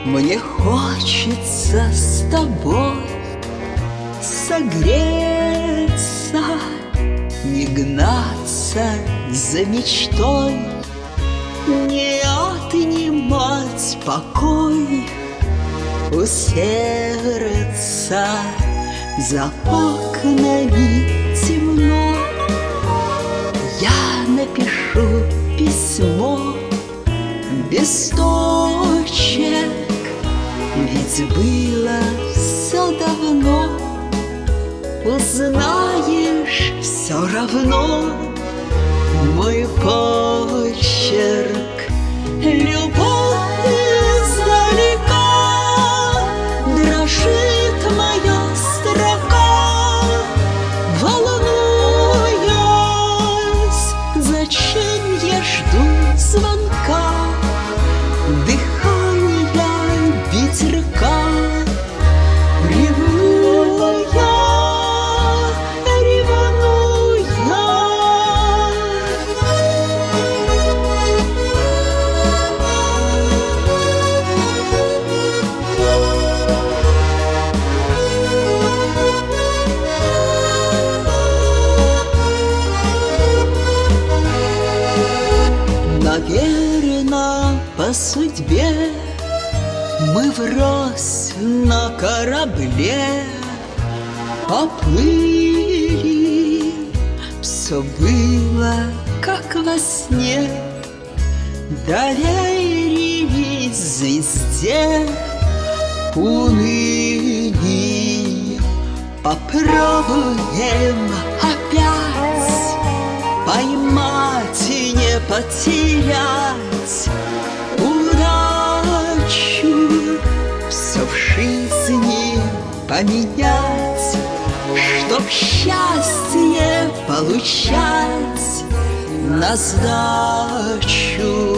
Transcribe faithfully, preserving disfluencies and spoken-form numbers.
Мне хочется с тобой согреться, не гнаться за мечтой, не отнимать покой у сердца. За окнами темно, я напишу письмо без точек, ведь было все давно. Узнаешь все равно мой почерк. Любовь издалека, дрожит моя строка, волнуясь, зачем я жду звонка, дыхания ветерка, ревнуя, ревнуя. Наверно, по судьбе мы врозь на корабле поплыли. Все было, как во сне, доверились звезде, уныли. Попробуем опять поймать и не потерять удачу, все в жизни поменять, чтоб счастье получать на сдачу.